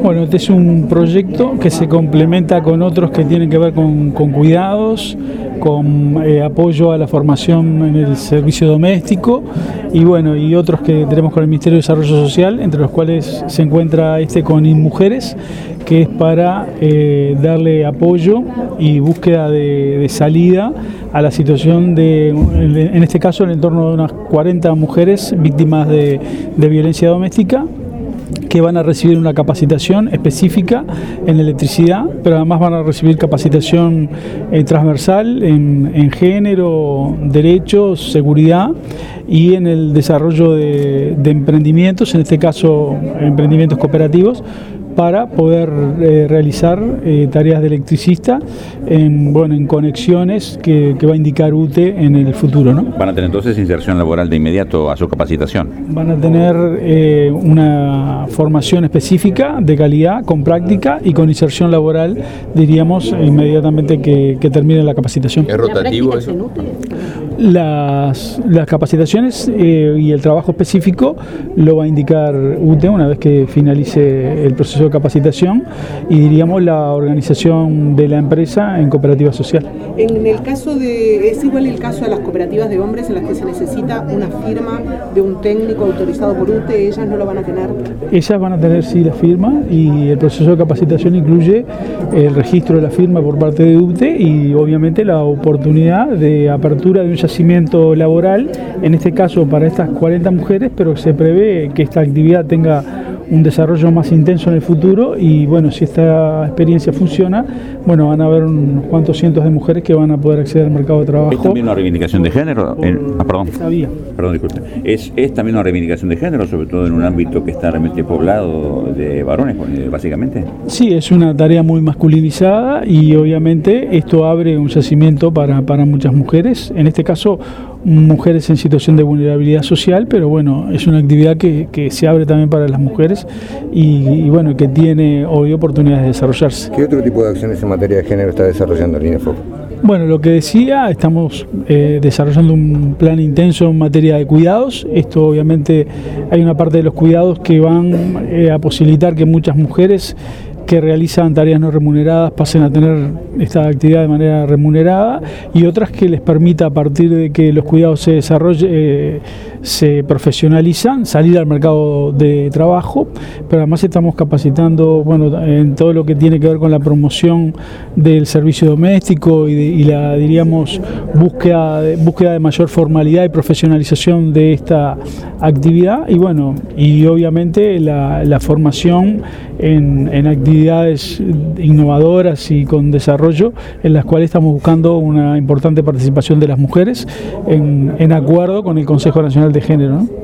Bueno, este es un proyecto que se complementa con otros que tienen que ver con cuidados, con apoyo a la formación en el servicio doméstico y bueno, y otros que tenemos con el Ministerio de Desarrollo Social, entre los cuales se encuentra este con InMujeres, que es para darle apoyo y búsqueda de salida a la situación en este caso, en el entorno de unas 40 mujeres víctimas de violencia doméstica, que van a recibir una capacitación específica en electricidad, pero además van a recibir capacitación transversal en género, derechos, seguridad y en el desarrollo de emprendimientos, en este caso emprendimientos cooperativos, para poder realizar tareas de electricista en conexiones que va a indicar UTE en el futuro, ¿no? ¿Van a tener entonces inserción laboral de inmediato a su capacitación? Van a tener una formación específica de calidad, con práctica y con inserción laboral, diríamos, inmediatamente que termine la capacitación. ¿Es rotativo eso? Las capacitaciones y el trabajo específico lo va a indicar UTE una vez que finalice el proceso de capacitación y diríamos la organización de la empresa en cooperativa social. En el caso ¿es igual el caso de las cooperativas de hombres en las que se necesita una firma de un técnico autorizado por UTE? ¿Ellas no lo van a tener? Ellas van a tener sí la firma y el proceso de capacitación incluye el registro de la firma por parte de UTE y obviamente la oportunidad de apertura de un yacimiento laboral, en este caso para estas 40 mujeres, pero se prevé que esta actividad tenga un desarrollo más intenso en el futuro y bueno, si esta experiencia funciona, bueno, van a haber unos cuantos cientos de mujeres que van a poder acceder al mercado de trabajo. ¿Es también una reivindicación de género? Perdón, disculpe. ¿Es también una reivindicación de género, sobre todo en un ámbito que está realmente poblado de varones, básicamente? Sí, es una tarea muy masculinizada y obviamente esto abre un yacimiento para muchas mujeres, en este caso mujeres en situación de vulnerabilidad social, pero bueno, es una actividad que se abre también para las mujeres y bueno, que tiene hoy oportunidades de desarrollarse. ¿Qué otro tipo de acciones en materia de género está desarrollando el INEFOC? Bueno, lo que decía, estamos desarrollando un plan intenso en materia de cuidados. Esto obviamente hay una parte de los cuidados que van a posibilitar que muchas mujeres que realizan tareas no remuneradas pasen a tener esta actividad de manera remunerada y otras que les permita, a partir de que los cuidados se desarrollen, se profesionalizan, salir al mercado de trabajo, pero además estamos capacitando en todo lo que tiene que ver con la promoción del servicio doméstico y la, diríamos, búsqueda de mayor formalidad y profesionalización de esta actividad y obviamente la formación en actividades innovadoras y con desarrollo, en las cuales estamos buscando una importante participación de las mujeres en acuerdo con el Consejo Nacional de Género, ¿no?